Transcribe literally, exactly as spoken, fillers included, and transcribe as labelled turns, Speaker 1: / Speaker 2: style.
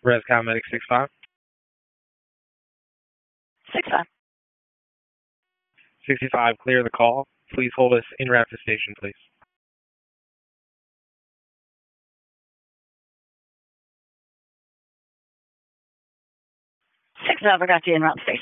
Speaker 1: Rescom Medic six five.
Speaker 2: six five.
Speaker 1: sixty-five, clear the call. Please hold us en route to station, please.
Speaker 2: six five, I got you en route to station.